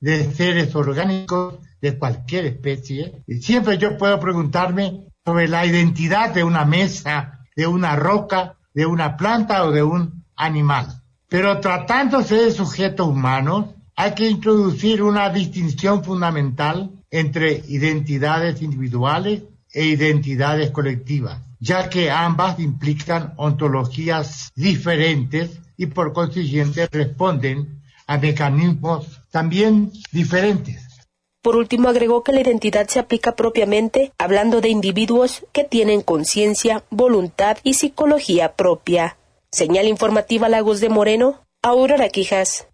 de seres orgánicos de cualquier especie. Y siempre yo puedo preguntarme sobre la identidad de una mesa, de una roca, de una planta o de un animal. Pero tratándose de sujetos humanos, hay que introducir una distinción fundamental entre identidades individuales e identidades colectivas, ya que ambas implican ontologías diferentes y por consiguiente responden a mecanismos también diferentes. Por último, agregó que la identidad se aplica propiamente hablando de individuos que tienen conciencia, voluntad y psicología propia. Señal informativa Lagos de Moreno, Aurora Quijas.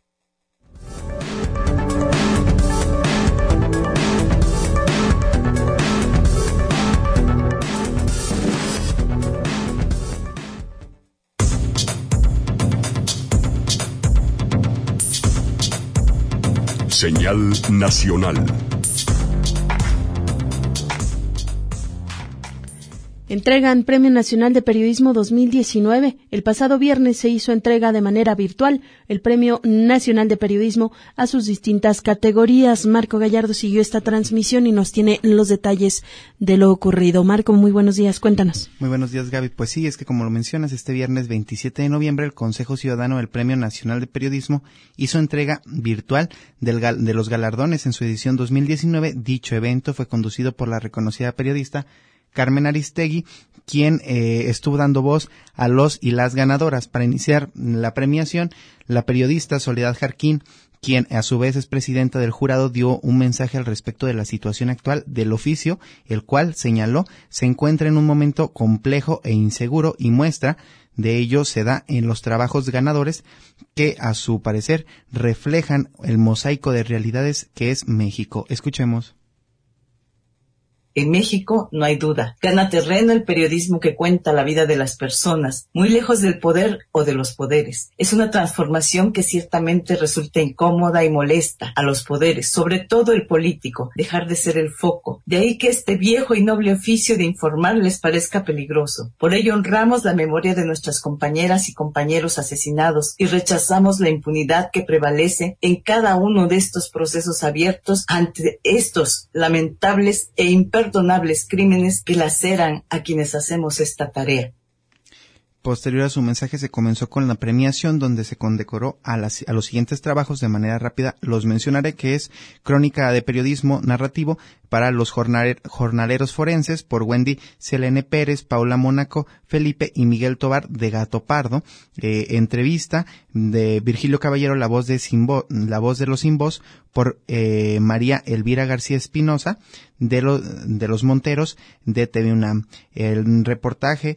Señal nacional. Entregan Premio Nacional de Periodismo 2019. El pasado viernes se hizo entrega de manera virtual el Premio Nacional de Periodismo a sus distintas categorías. Marco Gallardo siguió esta transmisión y nos tiene los detalles de lo ocurrido. Marco, muy buenos días, cuéntanos. Muy buenos días, Gaby. Pues sí, es que como lo mencionas, este viernes 27 de noviembre el Consejo Ciudadano del Premio Nacional de Periodismo hizo entrega virtual de los galardones en su edición 2019. Dicho evento fue conducido por la reconocida periodista Carmen Aristegui, quien estuvo dando voz a los y las ganadoras. Para iniciar la premiación, la periodista Soledad Jarquín, quien a su vez es presidenta del jurado, dio un mensaje al respecto de la situación actual del oficio, el cual, señaló, se encuentra en un momento complejo e inseguro, y muestra de ello se da en los trabajos ganadores que, a su parecer, reflejan el mosaico de realidades que es México. Escuchemos. En México, no hay duda, gana terreno el periodismo que cuenta la vida de las personas, muy lejos del poder o de los poderes. Es una transformación que ciertamente resulta incómoda y molesta a los poderes, sobre todo el político, dejar de ser el foco. De ahí que este viejo y noble oficio de informar les parezca peligroso. Por ello honramos la memoria de nuestras compañeras y compañeros asesinados y rechazamos la impunidad que prevalece en cada uno de estos procesos abiertos ante estos lamentables e imperdonables crímenes que laceran a quienes hacemos esta tarea. Posterior a su mensaje se comenzó con la premiación, donde se condecoró a los siguientes trabajos de manera rápida. Los mencionaré, que es Crónica de Periodismo Narrativo para los jornaleros forenses por Wendy Selene Pérez, Paula Mónaco, Felipe y Miguel Tobar de Gato Pardo. Entrevista de Virgilio Caballero, la voz de los sin voz, por María Elvira García Espinosa de los Monteros de TV UNAM. El reportaje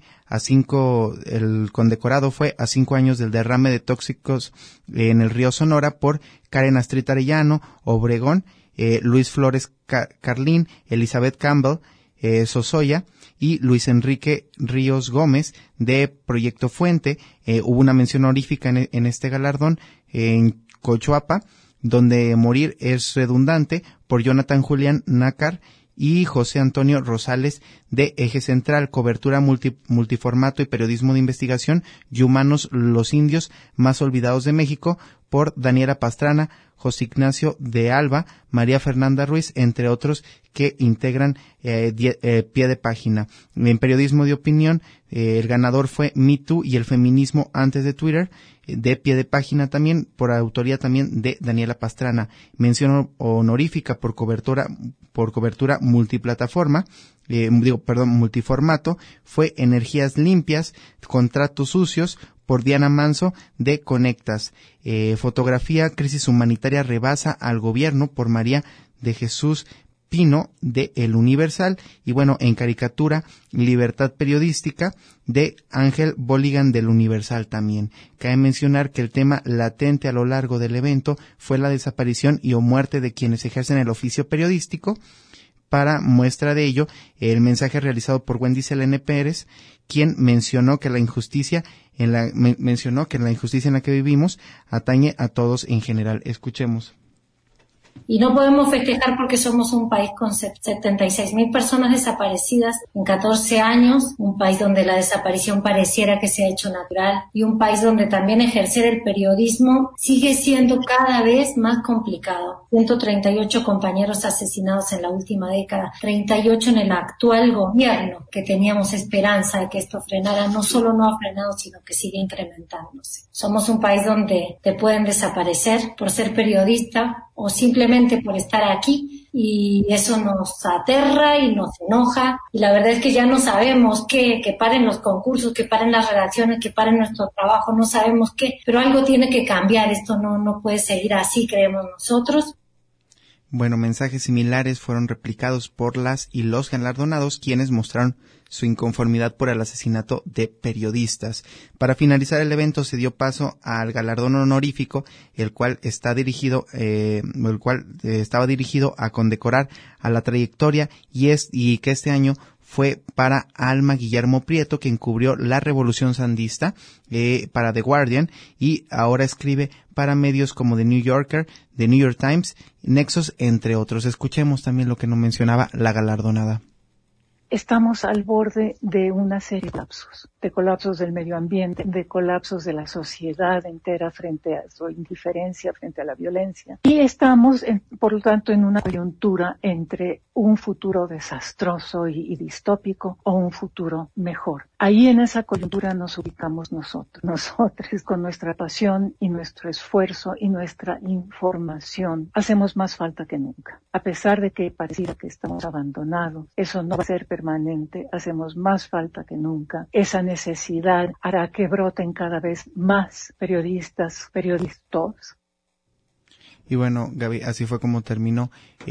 el condecorado fue a 5 años del derrame de tóxicos en el río Sonora por Karen Astrid Arellano, Obregón, Luis Flores Carlín, Elizabeth Campbell Sosoya y Luis Enrique Ríos Gómez de Proyecto Fuente. Hubo una mención honorífica en este galardón en Cochuapa, donde morir es redundante, por Jonathan Julián Nácar y José Antonio Rosales de Eje Central, cobertura multiformato y periodismo de investigación, y Humanos los indios más olvidados de México, por Daniela Pastrana, José Ignacio de Alba, María Fernanda Ruiz, entre otros que integran Pie de Página. En periodismo de opinión, el ganador fue Me Too y el feminismo antes de Twitter, de Pie de Página también, por autoría también de Daniela Pastrana. Mención honorífica por cobertura multiplataforma, multiformato, fue Energías Limpias, Contratos Sucios, por Diana Manso de Conectas. Fotografía, Crisis Humanitaria rebasa al gobierno, por María de Jesús Pino de El Universal. Y bueno, en caricatura, Libertad Periodística de Ángel Boligan del Universal también. Cabe mencionar que el tema latente a lo largo del evento fue la desaparición y o muerte de quienes ejercen el oficio periodístico. Para muestra de ello, el mensaje realizado por Wendy Selene Pérez, quien mencionó que la injusticia en la que vivimos atañe a todos en general. Escuchemos. Y no podemos festejar porque somos un país con 76,000 personas desaparecidas en 14 años, un país donde la desaparición pareciera que se ha hecho natural y un país donde también ejercer el periodismo sigue siendo cada vez más complicado. 138 compañeros asesinados en la última década, 38 en el actual gobierno, que teníamos esperanza de que esto frenara. No solo no ha frenado, sino que sigue incrementándose. Somos un país donde te pueden desaparecer por ser periodista o simplemente por estar aquí, y eso nos aterra y nos enoja, y la verdad es que ya no sabemos qué, que paren los concursos, que paren las redacciones, que paren nuestro trabajo, no sabemos qué, pero algo tiene que cambiar, esto no puede seguir así, creemos nosotros. Bueno, mensajes similares fueron replicados por las y los galardonados, quienes mostraron su inconformidad por el asesinato de periodistas. Para finalizar el evento se dio paso al galardón honorífico, el cual estaba dirigido a condecorar a la trayectoria y que este año fue para Alma Guillermo Prieto, quien cubrió la Revolución Sandinista para The Guardian y ahora escribe para medios como The New Yorker, The New York Times, Nexos, entre otros. Escuchemos también lo que nos mencionaba la galardonada. Estamos al borde de una serie de colapsos del medio ambiente, de colapsos de la sociedad entera frente a su indiferencia, frente a la violencia. Y estamos, por lo tanto, en una coyuntura entre un futuro desastroso y distópico o un futuro mejor. Ahí en esa coyuntura nos ubicamos nosotros con nuestra pasión y nuestro esfuerzo y nuestra información. Hacemos más falta que nunca. A pesar de que pareciera que estamos abandonados, eso no va a ser permanente, hacemos más falta que nunca. Esa necesidad hará que broten cada vez más periodistas. Y bueno, Gaby, así fue como termina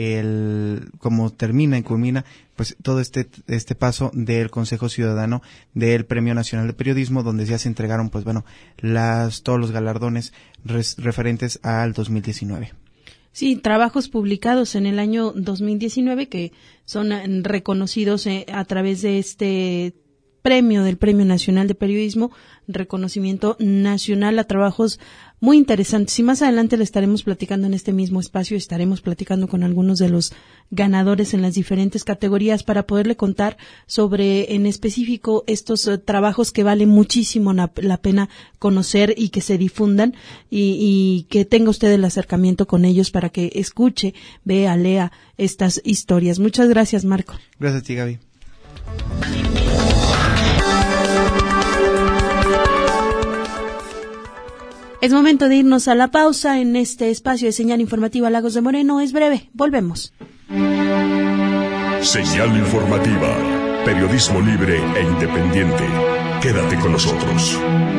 y culmina pues todo este paso del Consejo Ciudadano del Premio Nacional de Periodismo, donde ya se entregaron pues bueno todos los galardones referentes al 2019. Sí, trabajos publicados en el año 2019 que son reconocidos a través de este premio del Premio Nacional de Periodismo, reconocimiento nacional a trabajos muy interesantes. Y más adelante le estaremos platicando en este mismo espacio, estaremos platicando con algunos de los ganadores en las diferentes categorías para poderle contar sobre en específico estos trabajos que vale muchísimo la pena conocer y que se difundan y que tenga usted el acercamiento con ellos para que escuche, vea, lea estas historias. Muchas gracias, Marco. Gracias a ti, Gaby. Es momento de irnos a la pausa en este espacio de Señal Informativa Lagos de Moreno. Es breve, volvemos. Señal Informativa, periodismo libre e independiente. Quédate con nosotros.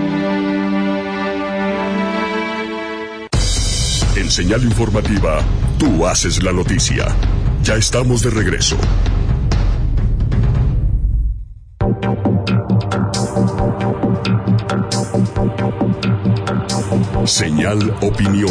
En Señal Informativa, tú haces la noticia. Ya estamos de regreso. Señal Opinión.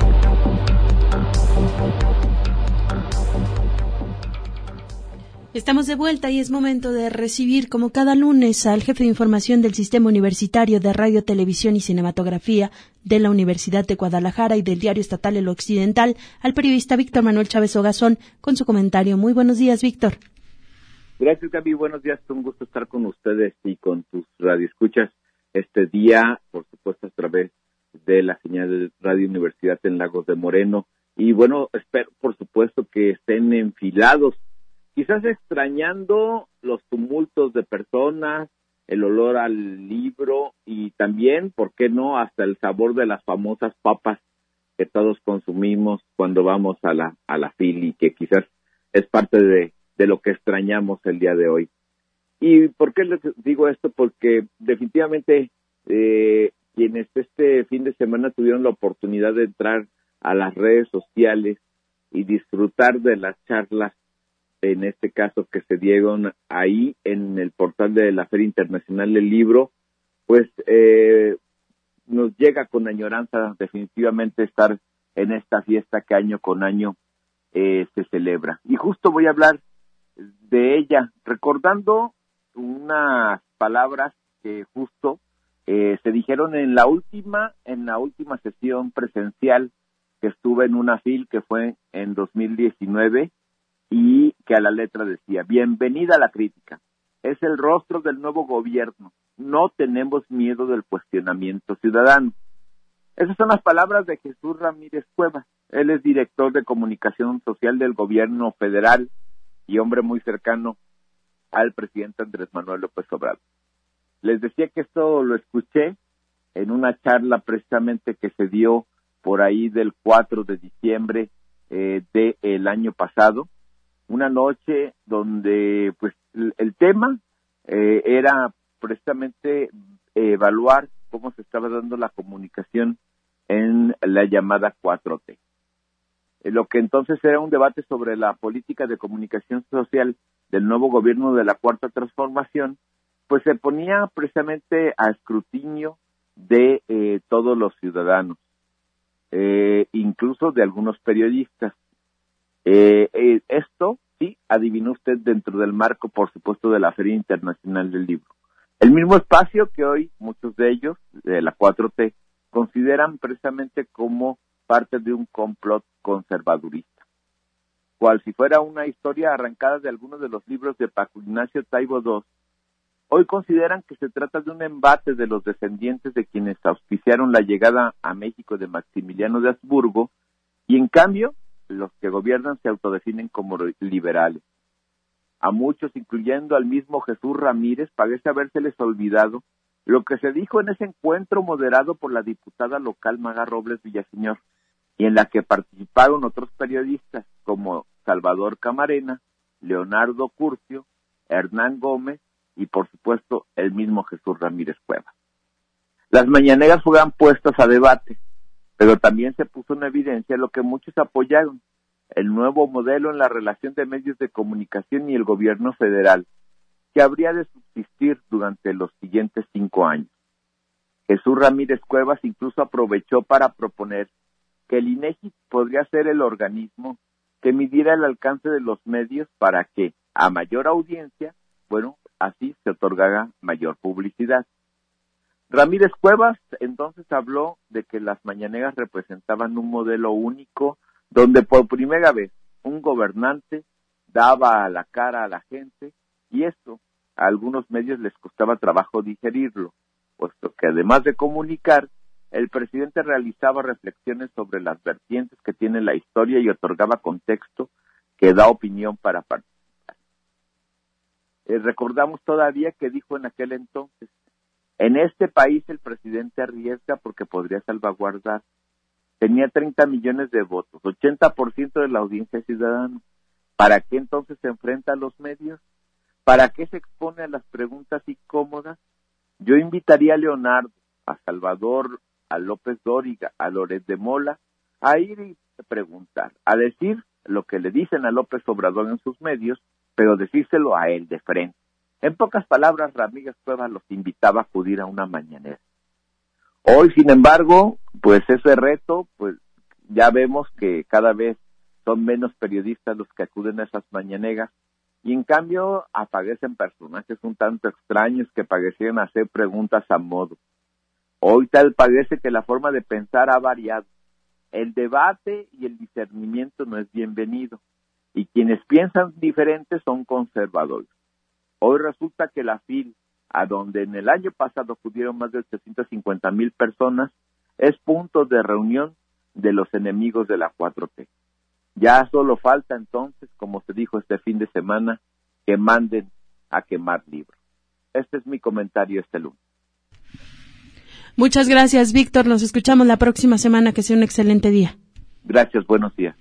Estamos de vuelta y es momento de recibir, como cada lunes, al jefe de información del Sistema Universitario de Radio, Televisión y Cinematografía de la Universidad de Guadalajara y del Diario Estatal El Occidental, al periodista Víctor Manuel Chávez Ogazón, con su comentario. Muy buenos días, Víctor. Gracias, Gaby. Buenos días. Un gusto estar con ustedes y con tus radioescuchas este día, por supuesto, a través de la señal de Radio Universidad en Lagos de Moreno. Y bueno, espero, por supuesto, que estén enfilados, quizás extrañando los tumultos de personas, el olor al libro y también, ¿por qué no?, hasta el sabor de las famosas papas que todos consumimos cuando vamos a la fila y que quizás es parte de lo que extrañamos el día de hoy. ¿Y por qué les digo esto? Porque definitivamente quienes este fin de semana tuvieron la oportunidad de entrar a las redes sociales y disfrutar de las charlas, en este caso que se dieron ahí en el portal de la Feria Internacional del Libro, pues nos llega con añoranza definitivamente estar en esta fiesta que año con año se celebra. Y justo voy a hablar de ella, recordando unas palabras que justo se dijeron en la última sesión presencial que estuve en una FIL que fue en 2019 y que a la letra decía: bienvenida a la crítica, es el rostro del nuevo gobierno, no tenemos miedo del cuestionamiento ciudadano. Esas son las palabras de Jesús Ramírez Cuevas. Él es director de comunicación social del gobierno federal y hombre muy cercano al presidente Andrés Manuel López Obrador. Les decía que esto lo escuché en una charla precisamente que se dio por ahí del 4 de diciembre del año pasado, una noche donde pues el tema era precisamente evaluar cómo se estaba dando la comunicación en la llamada 4T. Lo que entonces era un debate sobre la política de comunicación social del nuevo gobierno de la Cuarta Transformación, pues se ponía precisamente a escrutinio de todos los ciudadanos, incluso de algunos periodistas. Esto, sí, adivinó usted, dentro del marco, por supuesto, de la Feria Internacional del Libro. El mismo espacio que hoy muchos de ellos, de la 4T, consideran precisamente como parte de un complot conservadurista, cual si fuera una historia arrancada de algunos de los libros de Paco Ignacio Taibo II. Hoy consideran que se trata de un embate de los descendientes de quienes auspiciaron la llegada a México de Maximiliano de Habsburgo, y en cambio los que gobiernan se autodefinen como liberales. A muchos, incluyendo al mismo Jesús Ramírez, parece habérseles olvidado lo que se dijo en ese encuentro moderado por la diputada local Maga Robles Villaseñor, y en la que participaron otros periodistas como Salvador Camarena, Leonardo Curcio, Hernán Gómez y, por supuesto, el mismo Jesús Ramírez Cuevas. Las mañaneras fueron puestas a debate, pero también se puso en evidencia lo que muchos apoyaron: el nuevo modelo en la relación de medios de comunicación y el gobierno federal, que habría de subsistir durante los siguientes 5 años. Jesús Ramírez Cuevas incluso aprovechó para proponer que el INEGI podría ser el organismo que midiera el alcance de los medios para que, a mayor audiencia, bueno, así se otorgara mayor publicidad. Ramírez Cuevas entonces habló de que las mañaneras representaban un modelo único donde por primera vez un gobernante daba la cara a la gente, y esto a algunos medios les costaba trabajo digerirlo, puesto que además de comunicar, el presidente realizaba reflexiones sobre las vertientes que tiene la historia y otorgaba contexto que da opinión para participar. Recordamos todavía que dijo en aquel entonces: en este país el presidente arriesga porque podría salvaguardar. Tenía 30 millones de votos, 80% de la audiencia ciudadana. ¿Para qué entonces se enfrenta a los medios? ¿Para qué se expone a las preguntas incómodas? Yo invitaría a Leonardo, a Salvador, a López Dóriga, a Loret de Mola, a ir y preguntar, a decir lo que le dicen a López Obrador en sus medios, pero decírselo a él de frente. En pocas palabras, Ramírez Cuevas los invitaba a acudir a una mañanera. Hoy, sin embargo, pues ese reto, pues ya vemos que cada vez son menos periodistas los que acuden a esas mañaneras, y en cambio aparecen personajes un tanto extraños que parecían hacer preguntas a modo. Hoy tal parece que la forma de pensar ha variado. El debate y el discernimiento no es bienvenido, y quienes piensan diferentes son conservadores. Hoy resulta que la FIL, a donde en el año pasado acudieron más de 850,000 personas, es punto de reunión de los enemigos de la 4T. Ya solo falta entonces, como se dijo este fin de semana, que manden a quemar libros. Este es mi comentario este lunes. Muchas gracias, Víctor. Nos escuchamos la próxima semana. Que sea un excelente día. Gracias, buenos días.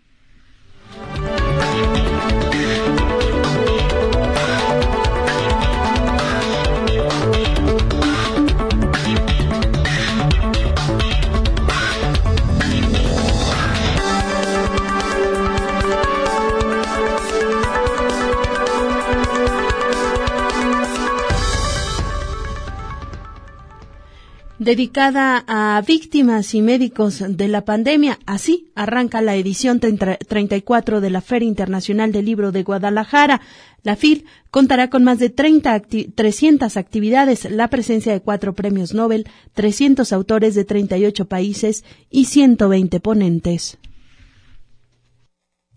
Dedicada a víctimas y médicos de la pandemia. Así arranca la edición 34 de la Feria Internacional del Libro de Guadalajara. La FIL contará con más de 300 actividades, la presencia de 4 premios Nobel, 300 autores de 38 países y 120 ponentes.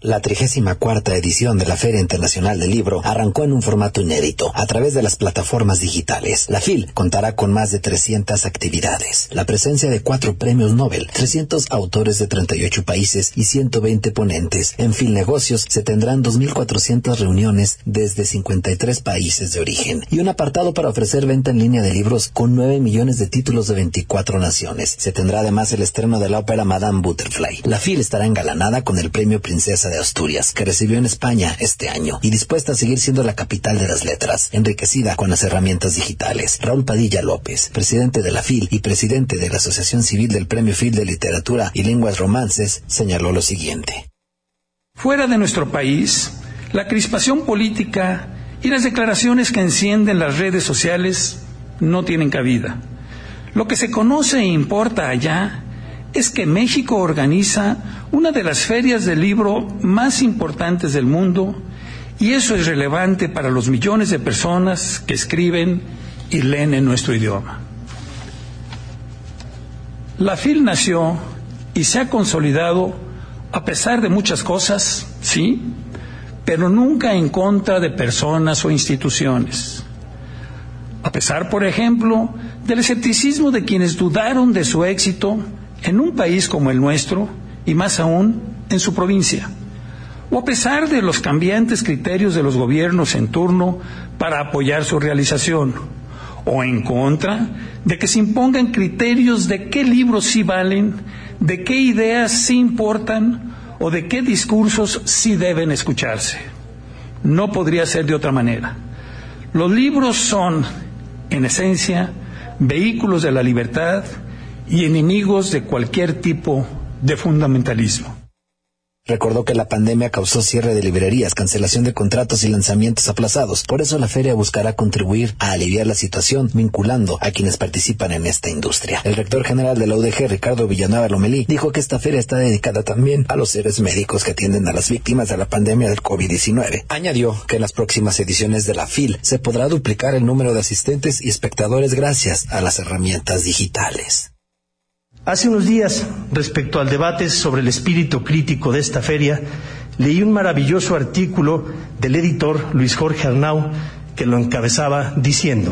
La 34ª edición de la Feria Internacional del Libro arrancó en un formato inédito, a través de las plataformas digitales. La FIL contará con más de 300 actividades, la presencia de 4 premios Nobel, 300 autores de 38 países y 120 ponentes. En FIL Negocios se tendrán 2.400 reuniones desde 53 países de origen y un apartado para ofrecer venta en línea de libros con 9 millones de títulos de 24 naciones. Se tendrá además el estreno de la ópera Madame Butterfly. La FIL estará engalanada con el premio Princesa de Asturias, que recibió en España este año, y dispuesta a seguir siendo la capital de las letras, enriquecida con las herramientas digitales. Raúl Padilla López, presidente de la FIL y presidente de la Asociación Civil del Premio FIL de Literatura y Lenguas Romances, señaló lo siguiente. Fuera de nuestro país, la crispación política y las declaraciones que encienden las redes sociales no tienen cabida. Lo que se conoce e importa allá es que México organiza una de las ferias del libro más importantes del mundo, y eso es relevante para los millones de personas que escriben y leen en nuestro idioma. La FIL nació y se ha consolidado a pesar de muchas cosas, sí, pero nunca en contra de personas o instituciones. A pesar, por ejemplo, del escepticismo de quienes dudaron de su éxito en un país como el nuestro, y más aún en su provincia, o a pesar de los cambiantes criterios de los gobiernos en turno para apoyar su realización, o en contra de que se impongan criterios de qué libros sí valen, de qué ideas sí importan, o de qué discursos sí deben escucharse. No podría ser de otra manera. Los libros son, en esencia, vehículos de la libertad y enemigos de cualquier tipo de fundamentalismo. Recordó que la pandemia causó cierre de librerías, cancelación de contratos y lanzamientos aplazados. Por eso la feria buscará contribuir a aliviar la situación, vinculando a quienes participan en esta industria. El rector general de la UDG, Ricardo Villanueva Lomelí, dijo que esta feria está dedicada también a los seres médicos que atienden a las víctimas de la pandemia del COVID-19. Añadió que en las próximas ediciones de la FIL se podrá duplicar el número de asistentes y espectadores gracias a las herramientas digitales. Hace unos días, respecto al debate sobre el espíritu crítico de esta feria, leí un maravilloso artículo del editor Luis Jorge Arnau que lo encabezaba diciendo: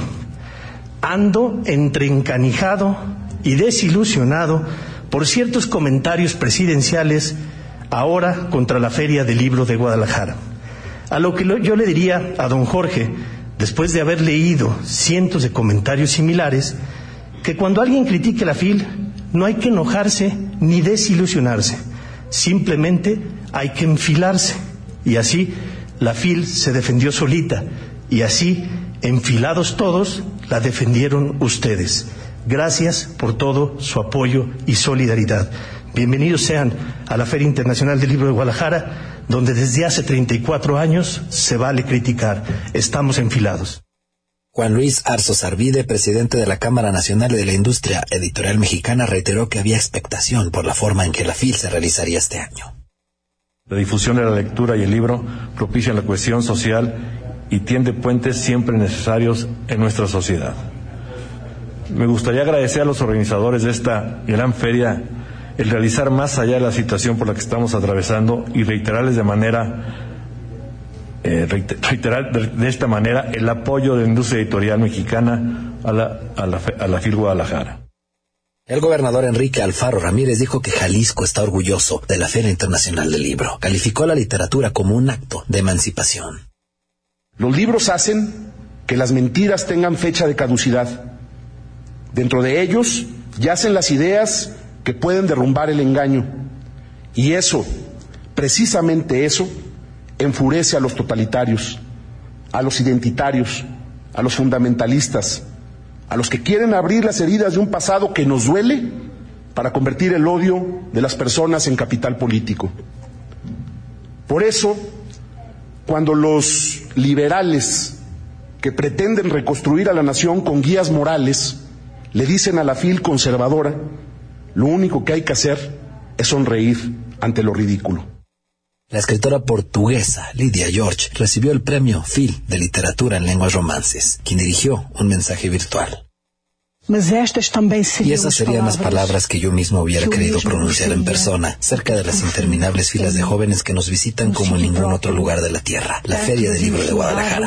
ando entre encanijado y desilusionado por ciertos comentarios presidenciales ahora contra la Feria del Libro de Guadalajara. A lo que yo le diría a don Jorge, después de haber leído cientos de comentarios similares, que cuando alguien critique la FIL, no hay que enojarse ni desilusionarse, simplemente hay que enfilarse. Y así la FIL se defendió solita, y así, enfilados todos, la defendieron ustedes. Gracias por todo su apoyo y solidaridad. Bienvenidos sean a la Feria Internacional del Libro de Guadalajara, donde desde hace 34 años se vale criticar. Estamos enfilados. Juan Luis Arzos Arvide, presidente de la Cámara Nacional de la Industria Editorial Mexicana, reiteró que había expectación por la forma en que la FIL se realizaría este año. La difusión de la lectura y el libro propicia la cohesión social y tiende puentes siempre necesarios en nuestra sociedad. Me gustaría agradecer a los organizadores de esta gran feria el realizar más allá de la situación por la que estamos atravesando y reiterarles reiterar de esta manera el apoyo de la industria editorial mexicana a la FIL Guadalajara. El gobernador Enrique Alfaro Ramírez dijo que Jalisco está orgulloso de la Feria Internacional del Libro. Calificó la literatura como un acto de emancipación. Los libros hacen que las mentiras tengan fecha de caducidad. Dentro de ellos yacen las ideas que pueden derrumbar el engaño. Y eso, precisamente eso, enfurece a los totalitarios, a los identitarios, a los fundamentalistas, a los que quieren abrir las heridas de un pasado que nos duele para convertir el odio de las personas en capital político. Por eso, cuando los liberales que pretenden reconstruir a la nación con guías morales le dicen a la FIL conservadora, lo único que hay que hacer es sonreír ante lo ridículo. La escritora portuguesa Lydia George recibió el premio FIL de Literatura en Lenguas Romances, quien dirigió un mensaje virtual. Y esas serían las palabras que yo mismo hubiera querido pronunciar en persona, cerca de las interminables filas de jóvenes que nos visitan como en ningún otro lugar de la tierra, la Feria del Libro de Guadalajara.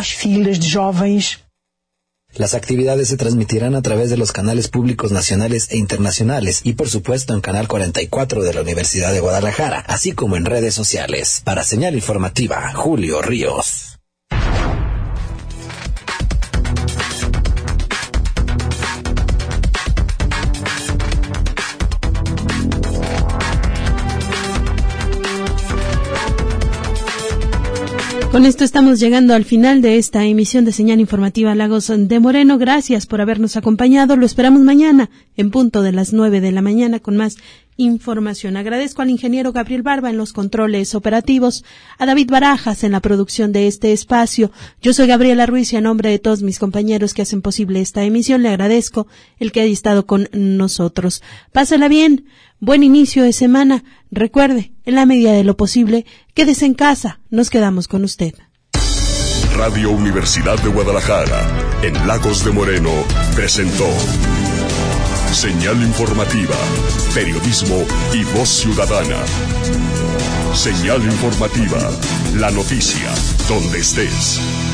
Las actividades se transmitirán a través de los canales públicos nacionales e internacionales y por supuesto en Canal 44 de la Universidad de Guadalajara, así como en redes sociales. Para Señal Informativa, Julio Ríos. Con esto estamos llegando al final de esta emisión de Señal Informativa Lagos de Moreno. Gracias por habernos acompañado. Lo esperamos mañana en punto de las 9 de la mañana con más información. Agradezco al ingeniero Gabriel Barba en los controles operativos, a David Barajas en la producción de este espacio. Yo soy Gabriela Ruiz y a nombre de todos mis compañeros que hacen posible esta emisión le agradezco el que haya estado con nosotros. Pásela bien, buen inicio de semana. Recuerde, en la medida de lo posible, quédese en casa, nos quedamos con usted. Radio Universidad de Guadalajara, en Lagos de Moreno, presentó Señal Informativa, periodismo y voz ciudadana. Señal Informativa, la noticia, donde estés.